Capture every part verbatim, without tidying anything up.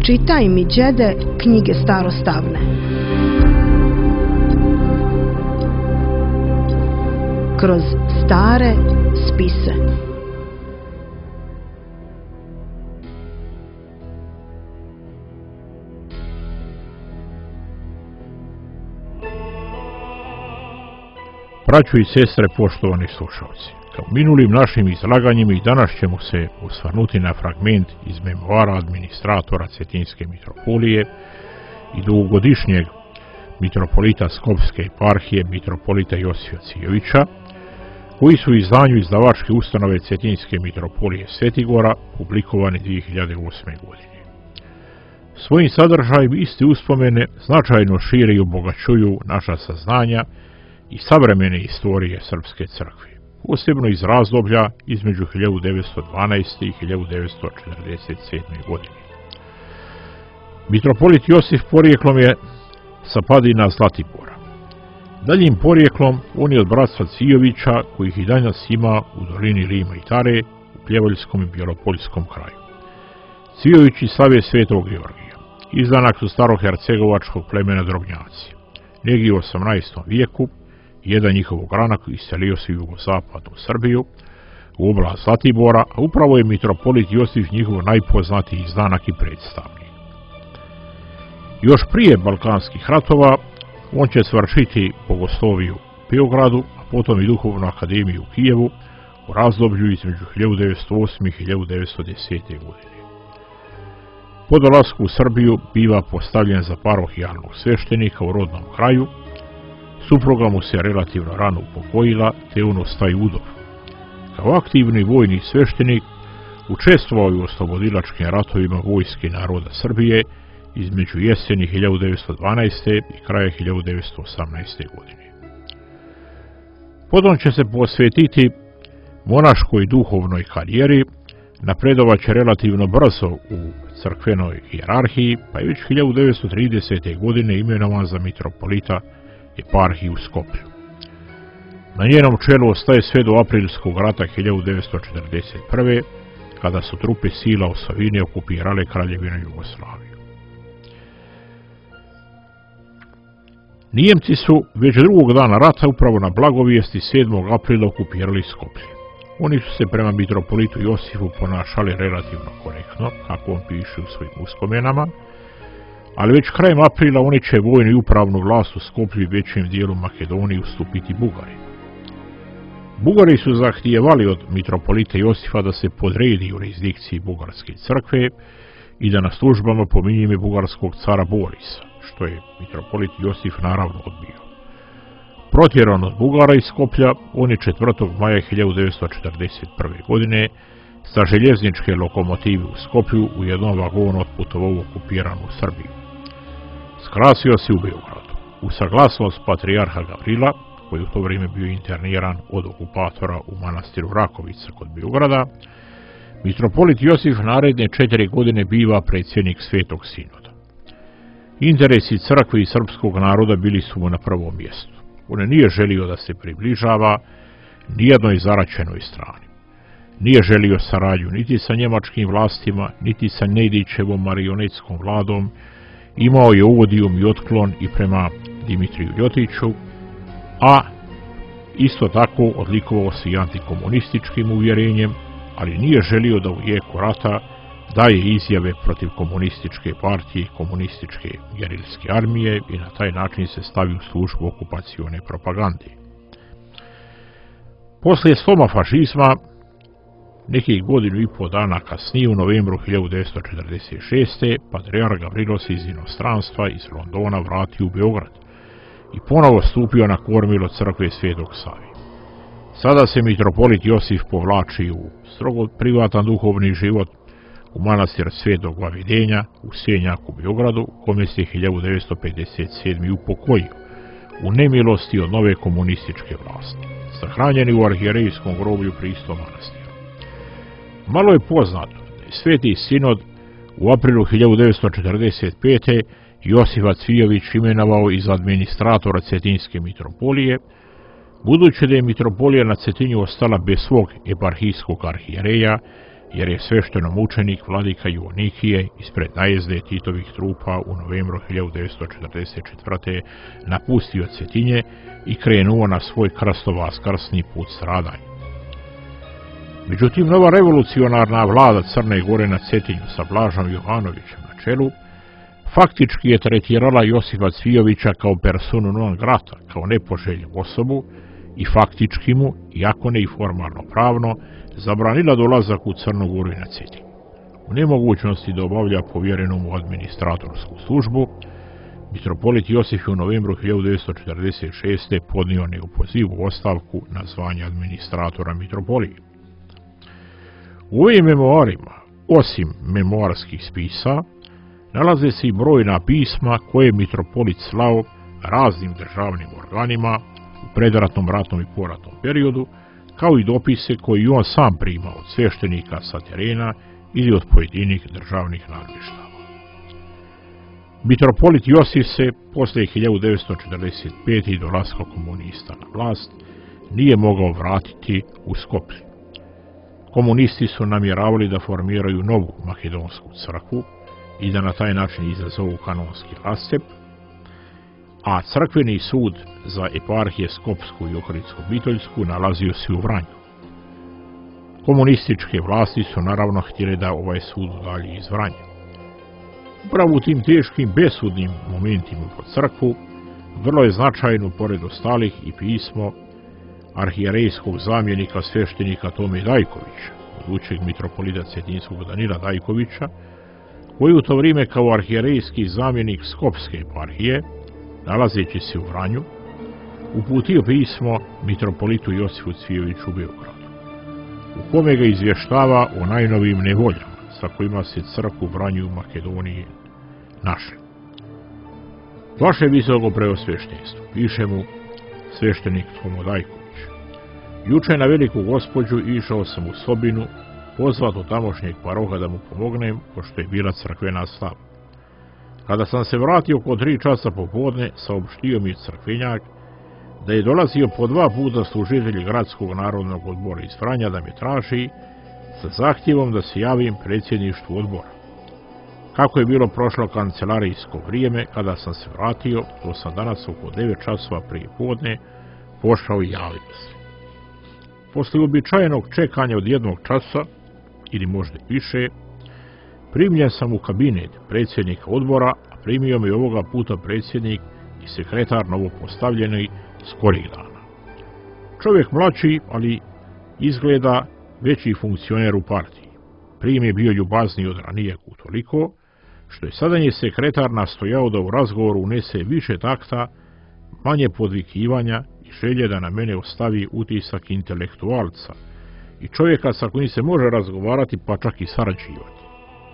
Čitaj mi, đede, knjige starostavne. Kroz stare spise. Braćo i sestre, poštovani slušalci, kao minulim našim izlaganjima i danas ćemo se osvrnuti na fragment iz memoara administratora Cetinske mitropolije i dugogodišnjeg mitropolita Skopske eparhije, mitropolita Josifa Cijovića, koji su u izdanju izdavačke ustanove Cetinske mitropolije Svetigora publikovani dvije hiljade osme. godine. Svojim sadržajem iste uspomene značajno šire i obogaćuju naša saznanja i savremene istorije Srpske crkve, posebno iz razdoblja između hiljadu devetsto dvanaeste. i hiljadu devetsto četrdeset sedme. godine. Mitropolit Josif porijeklom je sa padina Zlatibora. Daljim porijeklom on je od bratstva Cijovića, kojih i danas ima u dolini Rima i Tare, u Pljevoljskom i Bjelopoljskom kraju. Cijovići slave Svetog Georgija, izdanak su starohercegovačkog plemena Drobnjaci. Negdje u osamnaestom vijeku jedan njihov ogranak iselio se u jugozapadnu Srbiju, u oblast Zlatibora, a upravo je mitropolit Josif njihov najpoznatiji izdanak i predstavnik. Još prije Balkanskih ratova on će svršiti bogosloviju u Beogradu, a potom i duhovnu akademiju u Kijevu u razdoblju između hiljadu devetsto osme. i hiljadu devetsto desete. godine. Po dolasku u Srbiju biva postavljen za parohijalnog sveštenika u rodnom kraju. Supruga mu se relativno rano upokojila, te on ostaje udov. Kao aktivni vojni sveštenik učestvovao je u oslobodilačkim ratovima vojske naroda Srbije između jeseni hiljadu devetsto dvanaeste. i kraja hiljadu devetsto osamnaeste. godine. Potom će se posvetiti monaškoj duhovnoj karijeri, napredovaće relativno brzo u crkvenoj hijerarhiji, pa je već hiljadu devetsto tridesete. godine imenovan za mitropolita eparhiju u Skoplju. Na njenom čelu ostaje sve do aprilskog rata hiljadu devetsto četrdeset prve. kada su trupe sila Osovine okupirale Kraljevinu Jugoslaviju. Nijemci su već drugog dana rata upravo na blagovijesti sedmog aprila okupirali Skoplje. Oni su se prema mitropolitu Josifu ponašali relativno korektno, kako on piše u svojim uspomenama, ali već krajem aprila oni će vojnu i upravnu vlast u Skoplju i većem dijelu Makedonije ustupiti Bugarima. Bugari su zahtijevali od mitropolita Josifa da se podredi jurisdikciji Bugarske crkve i da na službama pominje ime bugarskog cara Borisa, što je mitropolit Josif naravno odbio. Protjeran od Bugara iz Skoplja, on je četvrtog maja hiljadu devetsto četrdeset prve. godine sa željezničke lokomotive u Skoplju u jednom vagonu otputovao u okupiranu Srbiju. Skrasio se u Beogradu. U saglasnost patrijarha Gavrila, koji je u to vrijeme bio interniran od okupatora u manastiru Rakovica kod Beograda, mitropolit Josif naredne četiri godine biva predsjednik Svetog sinoda. Interesi crkve i srpskog naroda bili su mu na prvom mjestu. On nije želio da se približava nijednoj zaraćenoj strani. Nije želio saradnju niti sa njemačkim vlastima, niti sa Nedićevom marionetskom vladom. Imao je uvodijum i otklon i prema Dimitriju Ljotiću, a isto tako odlikovao se i antikomunističkim uvjerenjem, ali nije želio da u jeku rata daje izjave protiv komunističke partije i komunističke gerilske armije i na taj način se stavi u službu okupacione propagande. Poslije sloma fašizma, nekih godinu i pol dana kasnije, u novembru hiljadu devetsto četrdeset šeste. patrijarh Gavrilo se iz inostranstva, iz Londona, vratio u Beograd i ponovo stupio na kormilo crkve Svetog Save. Sada se mitropolit Josif povlači u strogo privatan duhovni život, u manastir Svetog Vavidenja u Senjaku u Beogradu, kome se hiljadu devetsto pedeset sedme. upokojio u nemilosti od nove komunističke vlasti, sahranjeni u arhijerejskom groblju pri istom manastiru. Malo je poznato da je Sveti sinod u aprilu hiljadu devetsto četrdeset pete. Josifa Cvijović imenovao iz administratora Cetinske mitropolije, budući da je mitropolija na Cetinju ostala bez svog eparhijskog arhijereja jer je sveštenomučenik vladika Joanikije ispred najezde Titovih trupa u novembru hiljadu devetsto četrdeset četvrte. napustio Cetinje i krenuo na svoj krstovaskrsni put stradanja. Međutim, nova revolucionarna vlada Crne Gore na Cetinju sa Blažom Jovanovićem na čelu faktički je tretirala Josipa Cvijovića kao personu non grata, kao nepoželjnu osobu i faktički mu, iako ne i formalno pravno, zabranila dolazak u Crnu Goru i na Cetinju. U nemogućnosti da obavlja povjerenu mu administratorsku službu, mitropolit Josif je u novembru hiljadu devetsto četrdeset šeste. podnio neopozivu ostavku na zvanje administratora mitropolije. U ovim memoarima, osim memoarskih spisa, nalaze se i brojna pisma koje je mitropolit slao raznim državnim organima u predratnom, ratnom i poratnom periodu, kao i dopise koje on sam primao od sveštenika sa terena ili od pojedinih državnih nadleštava. Mitropolit Josif se, posle hiljadu devetsto četrdeset pete. dolaska komunista na vlast, nije mogao vratiti u Skoplje. Komunisti su namjeravali da formiraju novu makedonsku crkvu i da na taj način izazovu kanonski rascep, a crkveni sud za eparhije Skopsku i Ohridsku-Bitoljsku nalazio se u Vranju. Komunističke vlasti su naravno htjeli da ovaj sud udalji iz Vranja. Upravo u tim teškim besudnim momentima po crkvu vrlo je značajno, pored ostalih, i pismo arhijerejskog zamjenika sveštenika Tome Dajkovića, budućeg mitropolita Cetinskog Danila Dajkovića, koji u to vrijeme kao arhijerejski zamjenik Skopske eparhije, nalazeći se u Vranju, uputio pismo mitropolitu Josifu Cvijoviću u Beogradu, u kome ga izvještava o najnovijim nevoljama sa kojima se crkvu u Vranju u Makedoniji našli. Vaše visoko preosveštenstvo, piše mu sveštenik Tomo Dajković, juče na veliku gospođu išao sam u Sobinu pozvat od tamošnjeg paroha da mu pomognem, pošto je bila crkvena slava. Kada sam se vratio oko tri časa popodne, saopštio mi crkvenjak da je dolazio po dva puta služitelj Gradskog narodnog odbora iz Vranja da me traži sa zahtjevom da se javim predsjedništvu odbora. Kako je bilo prošlo kancelarijsko vrijeme, kada sam se vratio, to sam danas oko devet časova prije podne pošao i javio se. Posle uobičajenog čekanja od jednog časa, ili možda i više, primljen sam u kabinet predsjednika odbora, a primio me ovoga puta predsjednik i sekretar novopostavljeni skorih dana. Čovjek mlači, ali izgleda veći funkcioner u partiji. Prijem je bio ljubazniji od ranijeg utoliko, što je sadanje sekretar nastojao da u razgovoru unese više takta, manje podvikivanja i želje da na mene ostavi utisak intelektualca i čovjeka sa kojim se može razgovarati pa čak i sarađivati.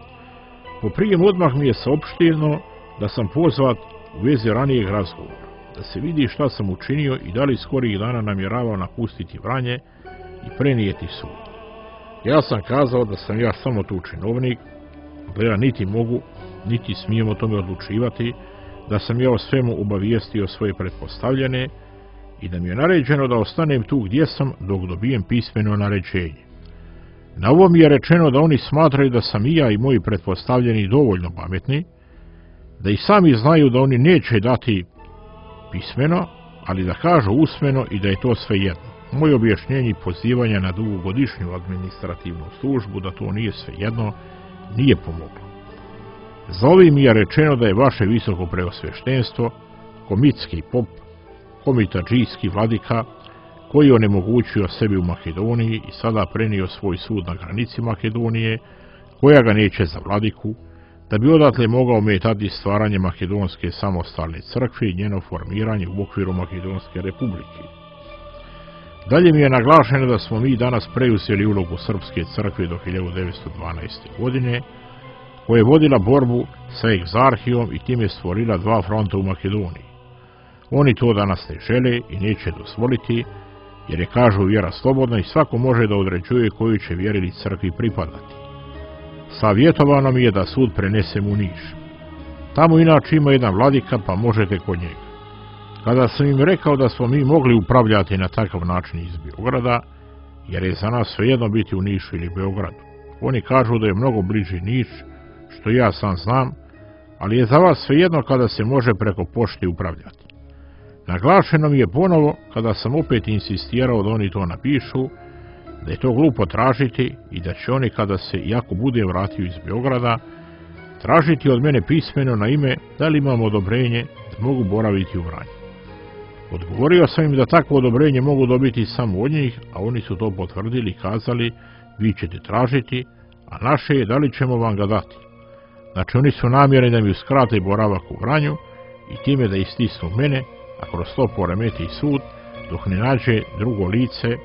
Po prijemu odmah mi je saopšteno da sam pozvat u vezi ranijeg razgovora, da se vidi šta sam učinio i da li skorih dana namjeravao napustiti Vranje i prenijeti sud. Ja sam kazao da sam ja samo tu činovnik, da ja niti mogu, niti smijem o tome odlučivati, da sam ja o svemu obavijestio svoje pretpostavljene i da mi je naređeno da ostanem tu gdje sam dok dobijem pismeno naređenje. Na ovo mi je rečeno da oni smatraju da sam i ja i moji pretpostavljeni dovoljno pametni, da i sami znaju da oni neće dati pismeno, ali da kažu usmeno i da je to sve jedno. Moje objašnjenje i pozivanje na dugogodišnju administrativnu službu da to nije sve jedno, nije pomoglo. Za ovim mi je rečeno da je vaše visoko preosveštenstvo, komitski pop, komitadžijski vladika, koji je onemogućio sebi u Makedoniji i sada prenio svoj sud na granici Makedonije, koja ga neće za vladiku, da bi odatle mogao ometati stvaranje Makedonske samostalne crkve i njeno formiranje u okviru Makedonske republike. Dalje mi je naglašeno da smo mi danas preuzeli ulogu Srpske crkve do hiljadu devetsto dvanaeste. godine, koja je vodila borbu sa egzarhijom i time stvorila dva fronta u Makedoniji. Oni to danas ne žele i neće dozvoliti, jer je, kažu, vjera slobodna i svako može da određuje koju će vjeri ili crkvi pripadati. Savjetovano mi je da sud prenesem u Niš. Tamo inače ima jedan vladika, pa možete kod njega. Kada sam im rekao da smo mi mogli upravljati na takav način iz Beograda, jer je za nas svejedno biti u Nišu ili Beogradu, Oni kažu da je mnogo bliži Niš, što ja sam znam, ali je za vas svejedno kada se može preko pošte upravljati. Naglašeno mi je ponovo, kada sam opet insistirao da oni to napišu, da je to glupo tražiti i da će oni, kada se, iako bude vratio iz Beograda, tražiti od mene pismeno na ime da li imam odobrenje da mogu boraviti u Vranju. Odgovorio sam im da takvo odobrenje mogu dobiti samo od njih, a oni su to potvrdili i kazali: vi ćete tražiti, a naše je da li ćemo vam ga dati. Znači oni su namjerni da mi uskrate boravak u Vranju i time da istisnu mene, a kroz to poremeti sud, dok ne nađe drugo lice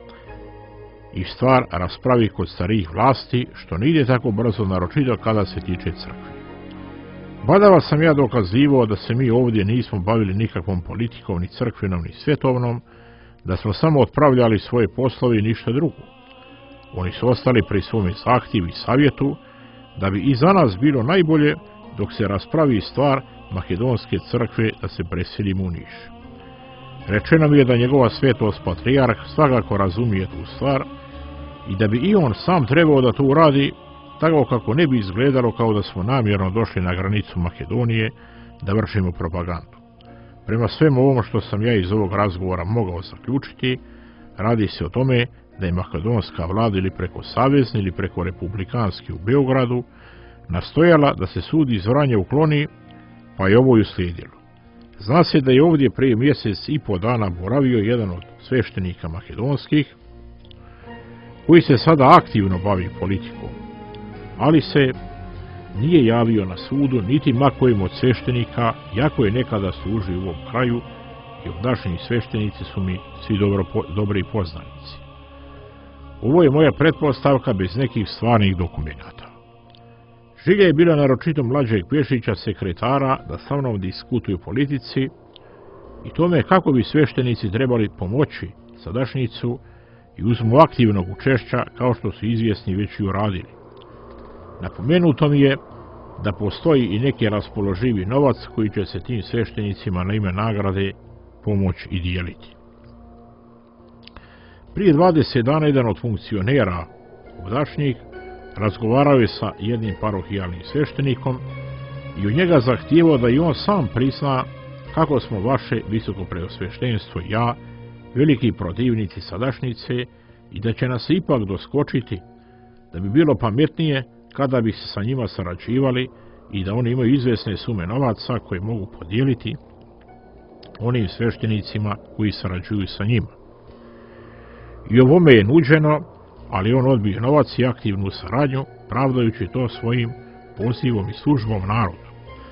i stvar raspravi kod starijih vlasti, što ne ide tako brzo, naročito kada se tiče crkve. Badava sam ja dokazivao da se mi ovdje nismo bavili nikakvom politikom, ni crkvenom, ni svjetovnom, da smo samo otpravljali svoje poslove i ništa drugo. Oni su ostali pri svome zahtjevu i savjetu da bi i za nas bilo najbolje dok se raspravi stvar Makedonske crkve da se preselimo u Niš. Rečeno mi je da njegova svetost patrijarh svakako razumije tu stvar i da bi i on sam trebao da to uradi, tako kako ne bi izgledalo kao da smo namjerno došli na granicu Makedonije da vršimo propagandu. Prema svemu ovom što sam ja iz ovog razgovora mogao zaključiti, radi se o tome da je makedonska vlada ili preko savezne ili preko republikanske u Beogradu nastojala da se sud iz Vranja ukloni, pa je ovo i uslijedilo. Zna se da je ovdje prije mjesec i po dana boravio jedan od sveštenika makedonskih, koji se sada aktivno bavi politikom, ali se nije javio na sudu niti makojem od sveštenika, iako je nekada služio u ovom kraju i ovdašnji sveštenici su mi svi dobro, dobri poznanici. Ovo je moja pretpostavka bez nekih stvarnih dokumenata. Želja je bila naročito mlađeg Pešića, sekretara, da sa mnom diskutuju politici i tome kako bi sveštenici trebali pomoći sadašnjicu i uzmu aktivnog učešća kao što su izvjesni već i uradili. Napomenuto mi je da postoji i neki raspoloživi novac koji će se tim sveštenicima na ime nagrade pomoći i dijeliti. Prije dvadeset dana jedan od funkcionera ovdašnjih razgovarao je sa jednim parohijalnim sveštenikom i od njega zahtijevao da i on sam prizna kako smo vaše visokopreosveštenstvo i ja veliki protivnici sadašnjice i da će nas ipak doskočiti, da bi bilo pametnije kada bi se sa njima sarađivali i da oni imaju izvesne sume novaca koje mogu podijeliti onim sveštenicima koji sarađuju sa njima. I ovome je nuđeno, ali on odbije novac i aktivnu saradnju, pravdajući to svojim pozivom i službom narodu.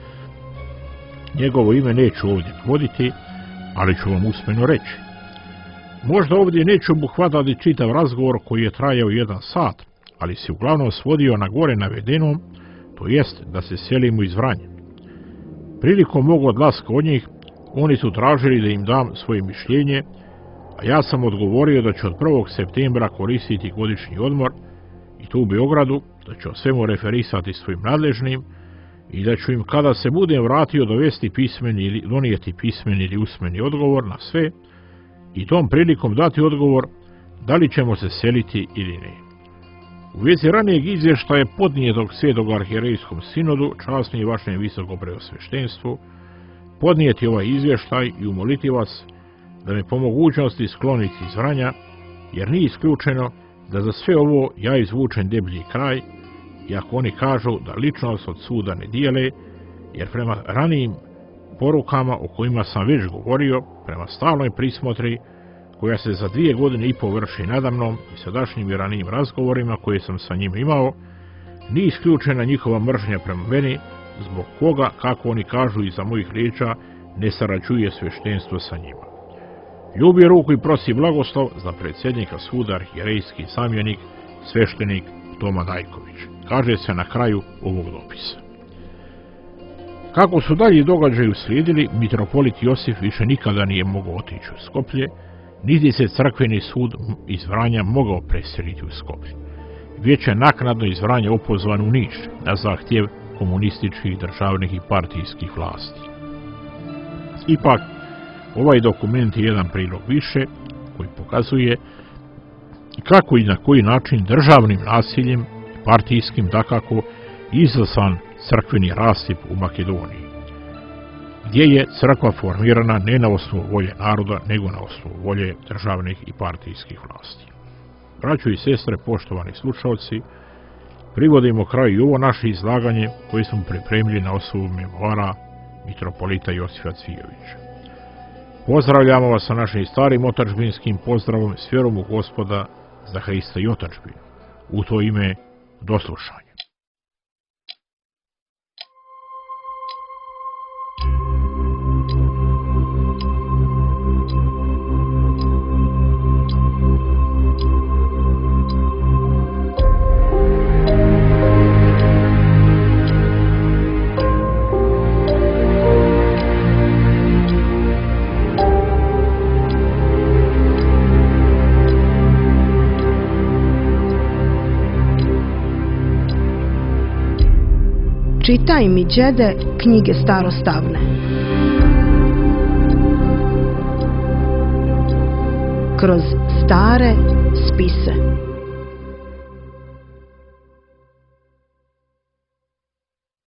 Njegovo ime neću ovdje voditi, ali ću vam usmeno reći. Možda ovdje neću obuhvatati čitav razgovor koji je trajao jedan sat, ali se uglavnom svodio na gore navedenom, to jest da se selimo iz Vranja. Prilikom mog odlaska od njih, oni su tražili da im dam svoje mišljenje, a ja sam odgovorio da ću od prvog septembra koristiti godišnji odmor i to u Beogradu, da ću o svemu referisati svojim nadležnim i da ću im kada se budem vratio dovesti pismeni ili donijeti pismeni ili usmeni odgovor na sve i tom prilikom dati odgovor da li ćemo se seliti ili ne. U vezi ranijeg izvještaja podnijetog Svetog arhijerejskom sinodu, čast mi je vašem visokopreosveštenstvu, podnijeti ovaj izvještaj i umoliti vas da me po mogućnosti skloniti iz Vranja, jer nije isključeno da za sve ovo ja izvučem deblji kraj, iako oni kažu da ličnost od suda ne dijele, jer prema ranijim porukama o kojima sam već govorio, prema stalnoj prismotri, koja se za dvije godine i pol vrši nadamnom i sadašnjim i ranijim razgovorima koje sam sa njim imao, nije isključena njihova mržnja prema meni, zbog koga, kako oni kažu iza mojih riječa, ne sarađuje sveštenstvo sa njima. Ljubi ruku i prosi blagoslov za predsjednika suda arhijerejski zamjenik, sveštenik Toma Dajković, kaže se na kraju ovog dopisa. Kako su dalje događaji uslijedili, mitropolit Josif više nikada nije mogao otići u Skoplje, niti se crkveni sud iz Vranja mogao preseliti u Skoplje. Već je naknadno iz Vranja opozvan u Niš na zahtjev komunističkih, državnih i partijskih vlasti. Ipak, ovaj dokument je jedan prilog više koji pokazuje kako i na koji način državnim nasiljem i partijskim dakako izlasan crkveni rasip u Makedoniji, gdje je crkva formirana ne na osnovu volje naroda, nego na osnovu volje državnih i partijskih vlasti. Braćo i sestre, poštovani slušalci, privodimo kraju i ovo naše izlaganje koje smo pripremili na osnovu memoara mitropolita Josifa Cvijovića. Pozdravljamo vas sa našim starim otadžbinskim pozdravom s vjerom u Gospoda za Hrista i otadžbinu. U to ime, do slušanja. Čitaj mi, đede, knjige starostavne. Kroz stare spise.